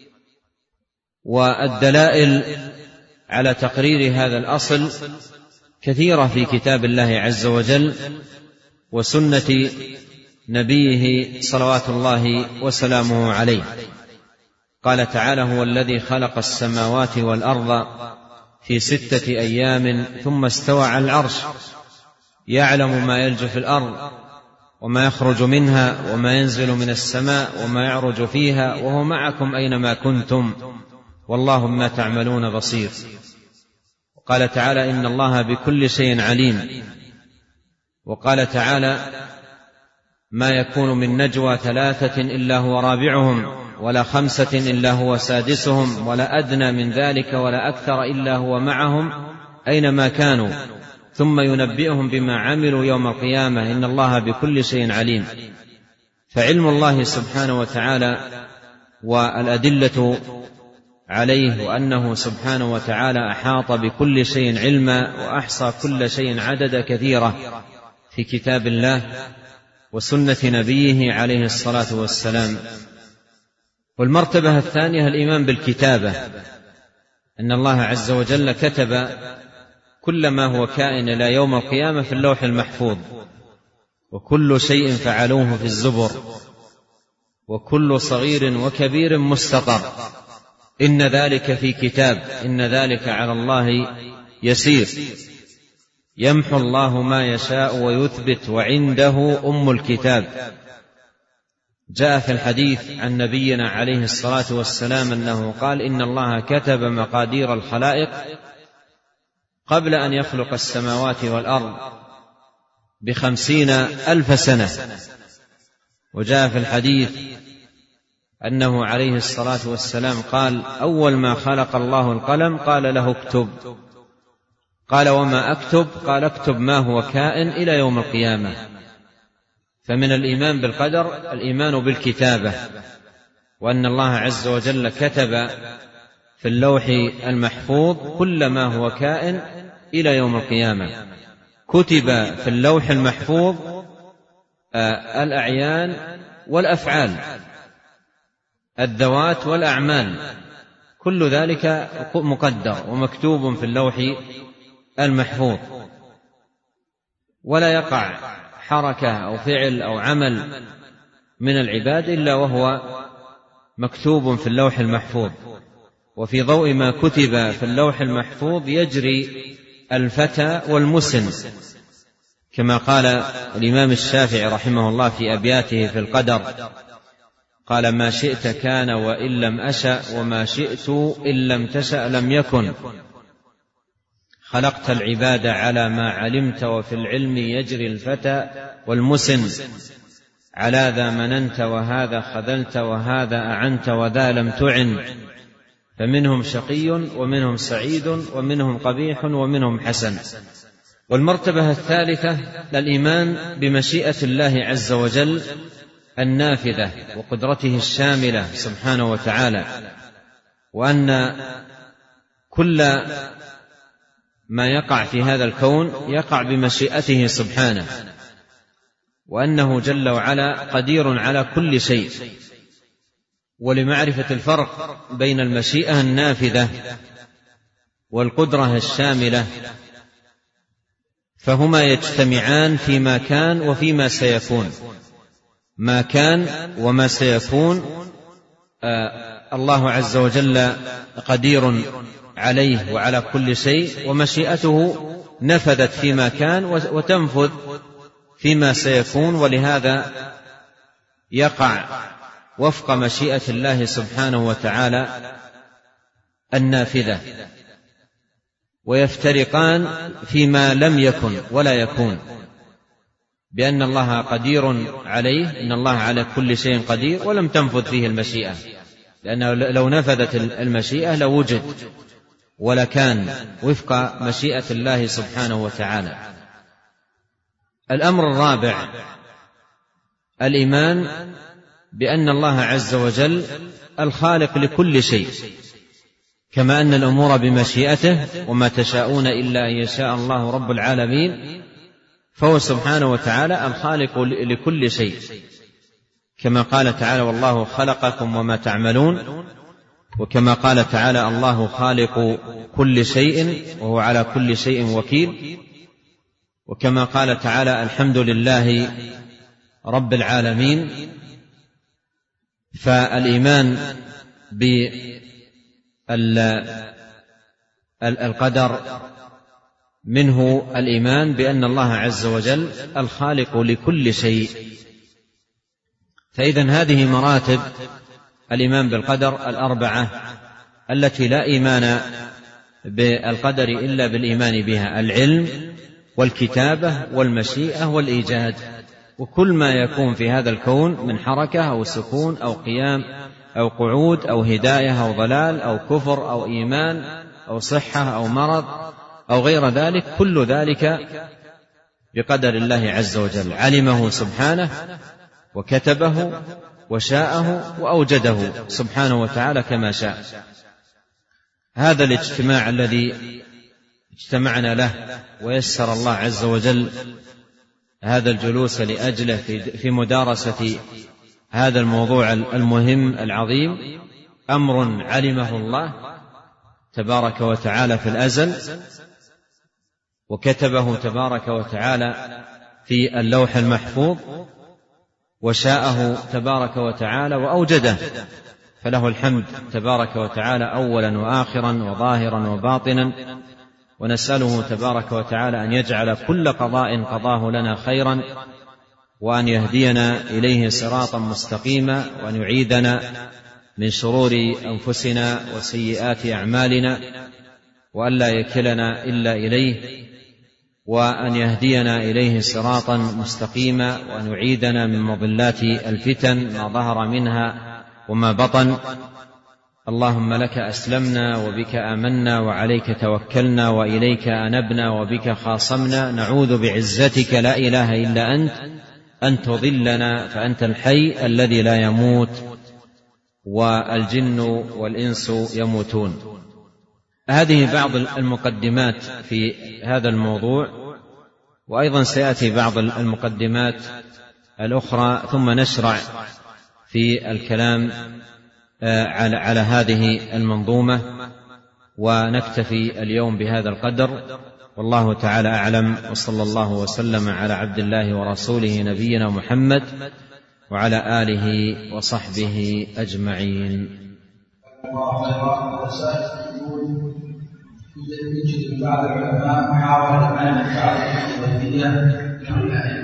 والدلائل على تقرير هذا الأصل كثيرة في كتاب الله عز وجل وسنة نبيه صلوات الله وسلامه عليه. قال تعالى: هو الذي خلق السماوات والأرض في ستة أيام ثم استوى على العرش يعلم ما يلج في الأرض وما يخرج منها وما ينزل من السماء وما يعرج فيها وهو معكم أينما كنتم والله بما تعملون بصير. وقال تعالى: إن الله بكل شيء عليم. وقال تعالى: ما يكون من نجوى ثلاثة إلا هو رابعهم ولا خمسة إلا هو سادسهم ولا أدنى من ذلك ولا أكثر إلا هو معهم أينما كانوا ثم ينبئهم بما عملوا يوم القيامة إن الله بكل شيء عليم. فعلم الله سبحانه وتعالى والأدلة عليه وأنه سبحانه وتعالى أحاط بكل شيء علما وأحصى كل شيء عددا كثيرة في كتاب الله وسنة نبيه عليه الصلاة والسلام. والمرتبة الثانية الإيمان بالكتابة، أن الله عز وجل كتب كل ما هو كائن إلى يوم القيامة في اللوح المحفوظ، وكل شيء فعلوه في الزبر، وكل صغير وكبير مستطر. إن ذلك في كتاب إن ذلك على الله يسير. يمحو الله ما يشاء ويثبت وعنده أم الكتاب. جاء في الحديث عن نبينا عليه الصلاة والسلام أنه قال: إن الله كتب مقادير الخلائق قبل أن يخلق السماوات والأرض بخمسين ألف سنة. وجاء في الحديث أنه عليه الصلاة والسلام قال: أول ما خلق الله القلم قال له اكتب. قال: وما أكتب؟ قال: اكتب ما هو كائن إلى يوم القيامة. فمن الإيمان بالقدر الإيمان بالكتابة، وأن الله عز وجل كتب في اللوح المحفوظ كل ما هو كائن إلى يوم القيامة. كتب في اللوح المحفوظ الأعيان والأفعال، الذوات والأعمال، كل ذلك مقدر ومكتوب في اللوح المحفوظ، ولا يقع حركة أو فعل أو عمل من العباد إلا وهو مكتوب في اللوح المحفوظ. وفي ضوء ما كتب في اللوح المحفوظ يجري الفتى والمسن، كما قال الإمام الشافعي رحمه الله في أبياته في القدر، قال: ما شئت كان وإن لم أشأ، وما شئت إن لم تشأ لم يكن. خلقت العباد على ما علمت، وفي العلم يجري الفتى والمسن. على ذا مننت وهذا خذلت، وهذا أعنت وذا لم تعن. فمنهم شقي ومنهم سعيد، ومنهم قبيح ومنهم حسن. والمرتبة الثالثة الإيمان بمشيئة الله عز وجل النافذة وقدرته الشاملة سبحانه وتعالى، وأن كل ما يقع في هذا الكون يقع بمشيئته سبحانه، وأنه جل وعلا قدير على كل شيء. ولمعرفة الفرق بين المشيئة النافذة والقدرة الشاملة، فهما يجتمعان فيما كان وفيما سيكون. ما كان وما سيكون آه الله عز وجل قدير عليه وعلى كل شيء، ومشيئته نفذت فيما كان وتنفذ فيما سيكون، ولهذا يقع وفق مشيئة الله سبحانه وتعالى النافذة، ويفترقان فيما لم يكن ولا يكون، بأن الله قدير عليه، إن الله على كل شيء قدير، ولم تنفذ فيه المشيئة، لأنه لو نفذت المشيئة لوجد ولكان وفق مشيئة الله سبحانه وتعالى. الأمر الرابع الإيمان بأن الله عز وجل الخالق لكل شيء، كما أن الأمور بمشيئته، وما تشاءون إلا أن يشاء الله رب العالمين، فهو سبحانه وتعالى الخالق لكل شيء، كما قال تعالى: والله خلقكم وما تعملون. وكما قال تعالى: الله خالق كل شيء وهو على كل شيء وكيل. وكما قال تعالى: الحمد لله رب العالمين. فالإيمان بالقدر منه الإيمان بأن الله عز وجل الخالق لكل شيء. فإذن هذه مراتب الإيمان بالقدر الأربعة التي لا إيمان بالقدر إلا بالإيمان بها: العلم والكتابة والمشيئة والإيجاد. وكل ما يكون في هذا الكون من حركة أو سكون أو قيام أو قعود أو هداية أو ضلال أو كفر أو إيمان أو صحة أو مرض أو غير ذلك، كل ذلك بقدر الله عز وجل، علمه سبحانه وكتبه وشاءه وأوجده سبحانه وتعالى كما شاء. هذا الاجتماع الذي اجتمعنا له ويسر الله عز وجل هذا الجلوس لأجله في مدارسة هذا الموضوع المهم العظيم، أمر علمه الله تبارك وتعالى في الأزل، وكتبه تبارك وتعالى في اللوح المحفوظ، وشاءه تبارك وتعالى وأوجده، فله الحمد تبارك وتعالى أولا وآخرا وظاهرا وباطنا. ونسأله تبارك وتعالى أن يجعل كل قضاء قضاه لنا خيرا، وأن يهدينا إليه صراطا مستقيما، وأن يعيذنا من شرور أنفسنا وسيئات أعمالنا، وأن لا يكلنا إلا إليه، وأن يهدينا إليه صراطا مستقيما، وأن يعيذنا من مضلات الفتن ما ظهر منها وما بطن. اللهم لك أسلمنا وبك آمنا وعليك توكلنا وإليك أنبنا وبك خاصمنا، نعوذ بعزتك لا إله إلا أنت أن تضلنا، فأنت الحي الذي لا يموت والجن والإنس يموتون. هذه بعض المقدمات في هذا الموضوع، وأيضا سيأتي بعض المقدمات الأخرى، ثم نشرع في الكلام على, على هذه المنظومة، ونكتفي اليوم بهذا القدر، والله تعالى أعلم. وصلى الله وسلم على عبد الله ورسوله نبينا محمد وعلى آله وصحبه أجمعين. يوجد بعض العلماء محاولة أن يفعل الوظيفية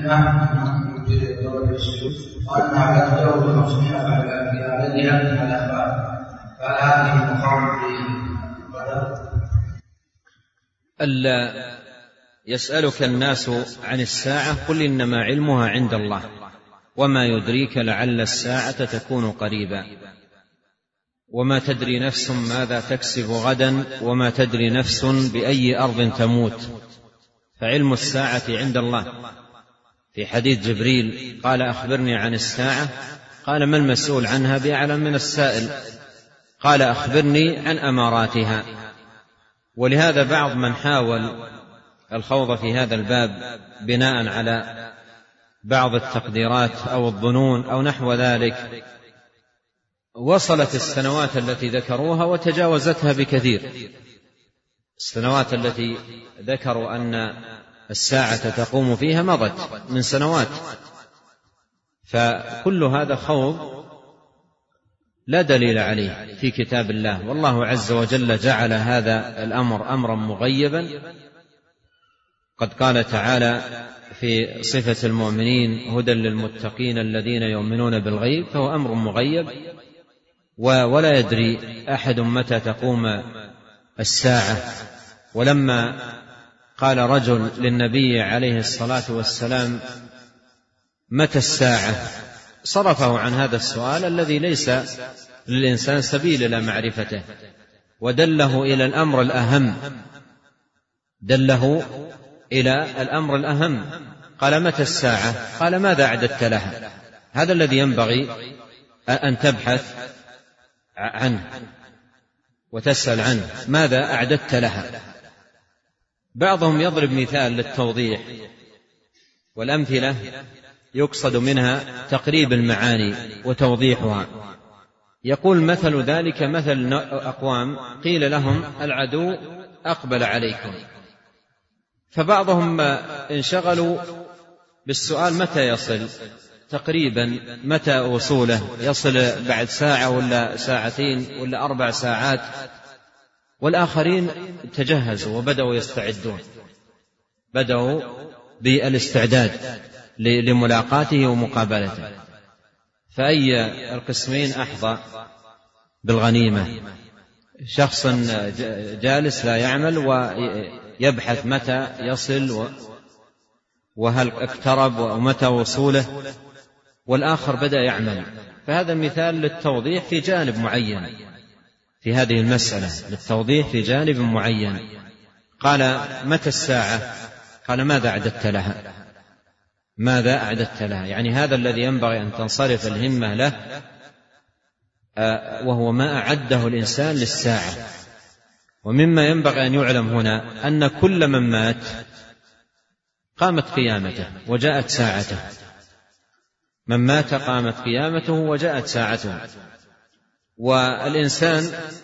يسألك الناس عن الساعة قل إنما علمها عند الله وما يدريك لعل الساعة تكون قريبا وما تدري نفس ماذا تكسب غدا وما تدري نفس بأي أرض تموت فعلم الساعة عند الله. في حديث جبريل قال أخبرني عن الساعة قال ما المسؤول عنها بأعلم من السائل قال أخبرني عن أماراتها. ولهذا بعض من حاول الخوض في هذا الباب بناء على بعض التقديرات أو الظنون أو نحو ذلك وصلت السنوات التي ذكروها وتجاوزتها بكثير. السنوات التي ذكروا أن الساعة تقوم فيها مضت من سنوات، فكل هذا خوض لا دليل عليه في كتاب الله. والله عز وجل جعل هذا الأمر أمرا مغيبا. قد قال تعالى في صفة المؤمنين هدى للمتقين الذين يؤمنون بالغيب، فهو أمر مغيب ولا يدري أحد متى تقوم الساعة. ولما قال رجل للنبي عليه الصلاة والسلام متى الساعة صرفه عن هذا السؤال الذي ليس للإنسان سبيل إلى معرفته ودله إلى الأمر الأهم دله إلى الأمر الأهم قال متى الساعة؟ قال ماذا أعددت لها؟ هذا الذي ينبغي أن تبحث عنه وتسأل عنه، ماذا أعددت لها؟ بعضهم يضرب مثال للتوضيح، والأمثلة يقصد منها تقريب المعاني وتوضيحها. يقول مثل ذلك مثل أقوام قيل لهم العدو أقبل عليكم، فبعضهم انشغلوا بالسؤال متى يصل تقريبا، متى وصوله، يصل بعد ساعة ولا ساعتين ولا أربع ساعات، والآخرين تجهزوا وبدأوا يستعدون، بدأوا بالاستعداد لملاقاته ومقابلته. فأي القسمين أحظى بالغنيمة؟ شخص جالس لا يعمل ويبحث متى يصل وهل اقترب ومتى وصوله، والآخر بدأ يعمل. فهذا مثال للتوضيح في جانب معين في هذه المسألة، للتوضيح في جانب معين. قال متى الساعة؟ قال ماذا أعددت لها؟ ماذا أعددت لها؟ يعني هذا الذي ينبغي أن تنصرف الهمة له، وهو ما أعده الإنسان للساعة. ومما ينبغي أن يعلم هنا أن كل من مات قامت قيامته وجاءت ساعته، من مات قامت قيامته وجاءت ساعته. والإنسان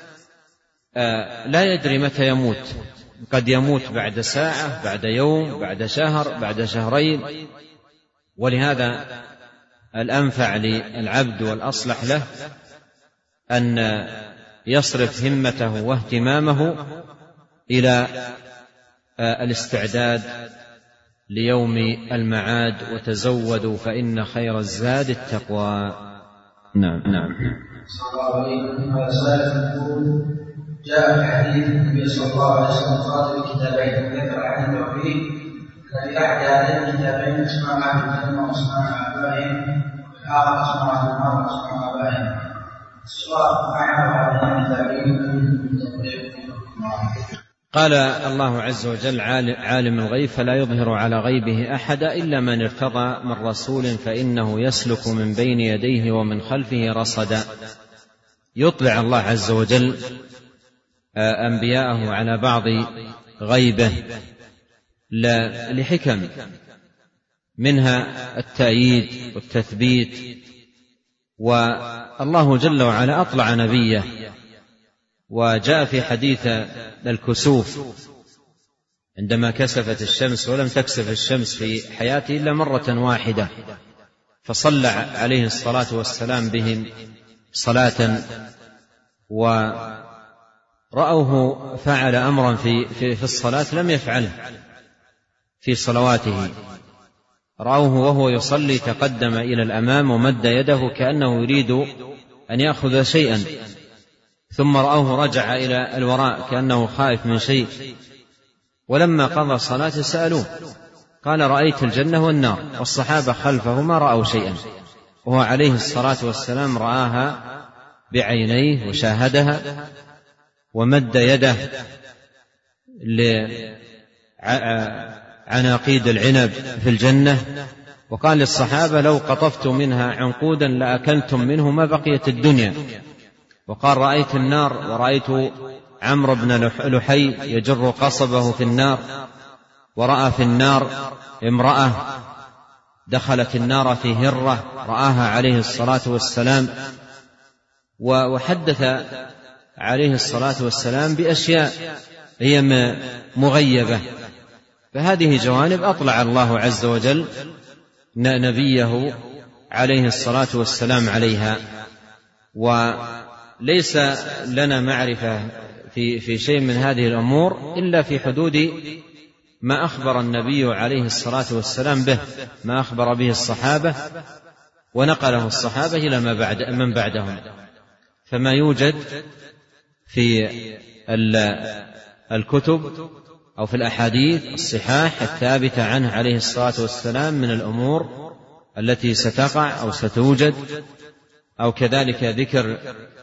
لا يدري متى يموت، قد يموت بعد ساعة، بعد يوم، بعد شهر، بعد شهرين. ولهذا الأنفع للعبد والأصلح له أن يصرف همته واهتمامه إلى الاستعداد ليوم المعاد، وتزودوا فإن خير الزاد التقوى. نعم نعم. صلى الله عليه وسلم جاء في حديث النبي صلى الله عليه وسلم قال بكتابين ذكر عن التوحيد الذي أحد هذين الكتابين اسمع أهل الجنة واسمع آبائهم، والآخر اسمع أهل النار واسمع آبائهم. السؤال ما يعرف هذين الكتابين؟ قال الله عز وجل عالم الغيب فلا يظهر على غيبه أحدا إلا من ارتضى من رسول فإنه يسلك من بين يديه ومن خلفه رصدا. يطلع الله عز وجل أنبياءه على بعض غيبه لحكم، منها التأييد والتثبيت. والله جل وعلا أطلع نبيه، وجاء في حديث الكسوف عندما كسفت الشمس ولم تكسف الشمس في حياته إلا مرة واحدة، فصلى عليه الصلاة والسلام بهم صلاة ورأوه فعل أمرا في, في, في الصلاة لم يفعله في صلواته، رأوه وهو يصلي تقدم إلى الأمام ومد يده كأنه يريد أن يأخذ شيئا، ثم رأوه رجع إلى الوراء كأنه خائف من شيء، ولما قضى الصلاة سألوه قال رأيت الجنة والنار، والصحابة خلفه ما رأوا شيئا، وهو عليه الصلاة والسلام رآها بعينيه وشاهدها، ومد يده لعناقيد العنب في الجنة، وقال للصحابة لو قطفت منها عنقودا لأكلتم منه ما بقيت الدنيا. وقال رأيت النار ورأيت عمرو بن لحي يجر قصبه في النار، ورأى في النار امرأة دخلت النار في هرة رآها عليه الصلاة والسلام، وحدث عليه الصلاة والسلام بأشياء هي مغيبة. فهذه جوانب أطلع الله عز وجل نبيه عليه الصلاة والسلام عليها، وليس لنا معرفة في في شيء من هذه الأمور إلا في حدود ما أخبر النبي عليه الصلاة والسلام به، ما أخبر به الصحابة ونقله الصحابة إلى ما بعد من بعدهم. فما يوجد في الكتب أو في الأحاديث الصحاح الثابتة عنه عليه الصلاة والسلام من الأمور التي ستقع أو ستوجد، أو كذلك ذكر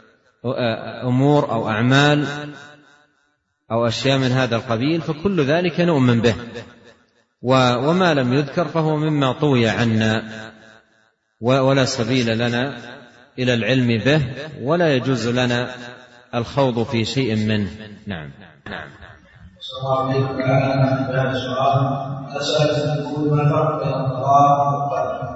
أمور أو أعمال أو أشياء من هذا القبيل، فكل ذلك نؤمن به، وما لم يذكر فهو مما طوي عنا ولا سبيل لنا إلى العلم به، ولا يجوز لنا الخوض في شيء منه. نعم. نعم. السلام عليكم. الآن سؤال أسأل يقول ما الفرق بين القضاء والقدر؟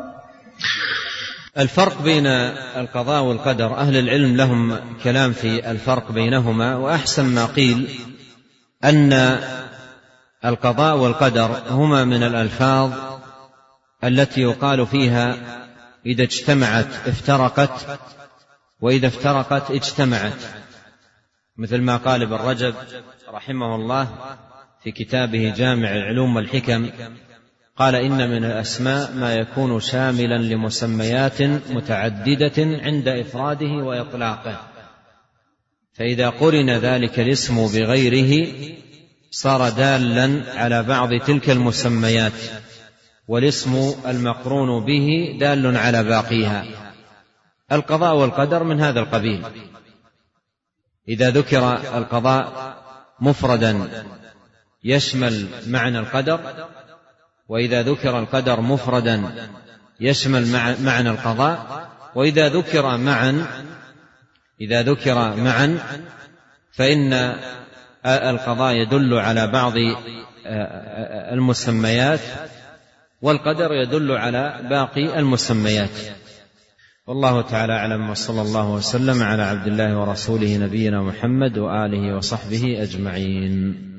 الفرق بين القضاء والقدر أهل العلم لهم كلام في الفرق بينهما، وأحسن ما قيل أن القضاء والقدر هما من الألفاظ التي يقال فيها إذا اجتمعت افترقت، وإذا افترقت اجتمعت، مثل ما قال ابن رجب رحمه الله في كتابه جامع العلوم والحكم، قال إن من الأسماء ما يكون شاملا لمسميات متعددة عند إفراده وإطلاقه، فإذا قرن ذلك الاسم بغيره صار دالا على بعض تلك المسميات، والاسم المقرون به دال على باقيها. القضاء والقدر من هذا القبيل، إذا ذكر القضاء مفردا يشمل معنى القدر، وإذا ذكر القدر مفردا يشمل معنى القضاء، وإذا ذكر معا إذا ذكر معا فإن القضاء يدل على بعض المسميات، والقدر يدل على باقي المسميات. والله تعالى أعلم، وصلى الله وسلم على عبد الله ورسوله نبينا محمد وآله وصحبه أجمعين.